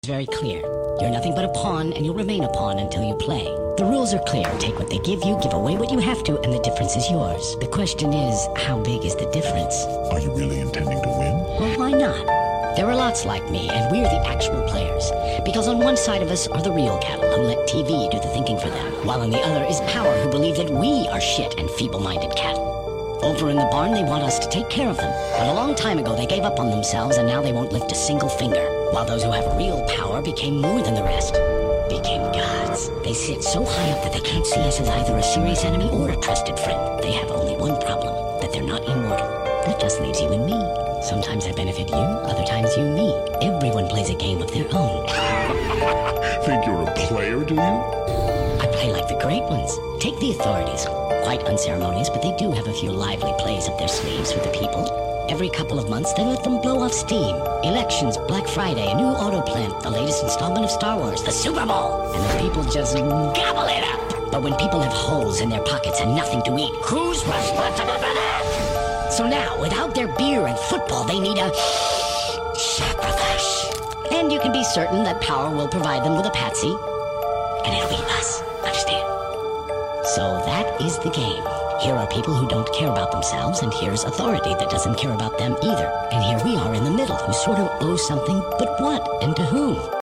Very clear. You're nothing but a pawn, and you'll remain a pawn until you play. The rules are clear. Take what they give you, give away what you have to, and the difference is yours. The question is, how big is the difference? Are you really intending to win? Well, why not? There are lots like me, and we're the actual players. Because on one side of us are the real cattle who let TV do the thinking for them, while on the other is power who believe that we are shit and feeble-minded cattle. Over in the barn, they want us to take care of them. But a long time ago, they gave up on themselves, and now they won't lift a single finger. While those who have real power became more than the rest. Became gods. They sit so high up that they can't see us as either a serious enemy or a trusted friend. They have only one problem, that they're not immortal. That just leaves you and me. Sometimes I benefit you, other times you me. Everyone plays a game of their own. Think you're a player, do you? I play like the great ones. Take the authorities. Quite unceremonious, but they do have a few lively plays up their sleeves for the people. Every couple of months, they let them blow off steam. Elections, Black Friday, a new auto plant, the latest installment of Star Wars, the Super Bowl. And the people just gobble it up. But when people have holes in their pockets and nothing to eat, who's responsible for that? So now, without their beer and football, they need a sacrifice. And you can be certain that power will provide them with a patsy. And it'll be us. Understand? So that is the game. Here are people who don't care about themselves, and here's authority that doesn't care about them either. And here we are in the middle, who sort of owe something, but what and to whom?